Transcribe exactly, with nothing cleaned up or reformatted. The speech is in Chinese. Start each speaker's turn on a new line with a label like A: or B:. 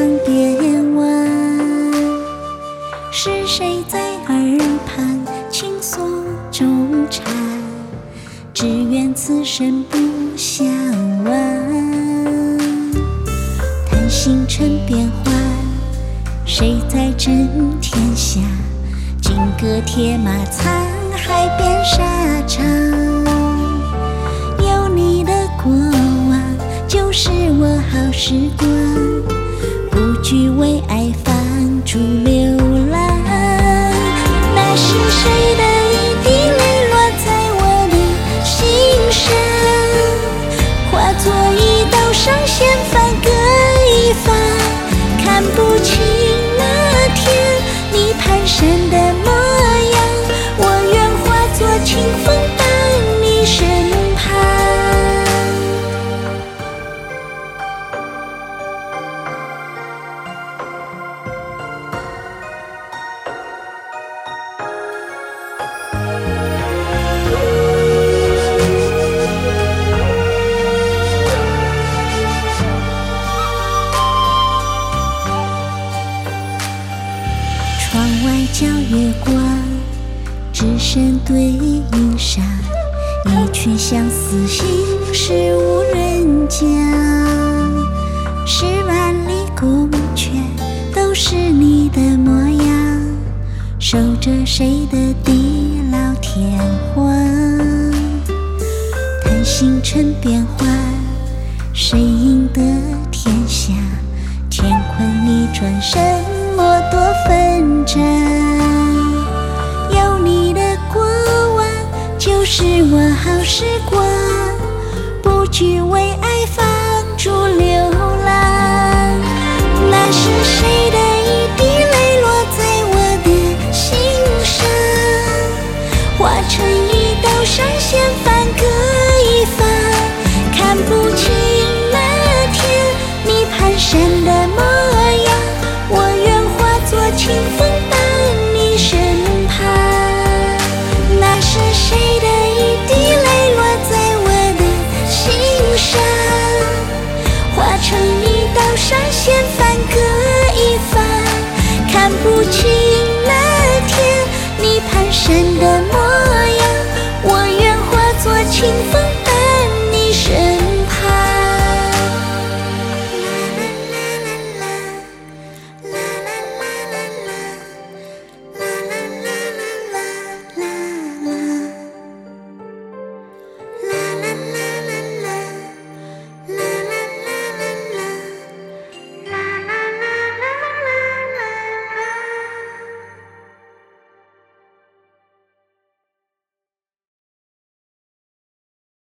A: 边弯，是谁在耳畔倾诉衷肠？只愿此生不相忘。叹星辰变幻，谁在争天下？金戈铁马，沧海变沙场。有你的过往，就是我好时光。不惧为爱放逐流浪。那是谁的一滴泪落在我的心上，化作一道上弦，分割一方。看不清那天你蹒跚的模样，我愿化作清风伴你身旁。窗外皎月光，只剩对影上，一曲相思心事无人讲。十万里宫阙都是你的模样，守着谁的地老天荒。叹星辰变幻，谁赢得天下？乾坤一转身，落多纷争。有你的过往，就是我好时光。不惧为爱放逐流浪。那是谁的一滴泪落在我的心上，化成一道上弦，分割一方。看不清那天你蹒跚的模样，我愿化作清风伴你身旁。那是谁的一滴泪落在我的心上，化成一道上弦，分割一方。看不清那天你蹒跚的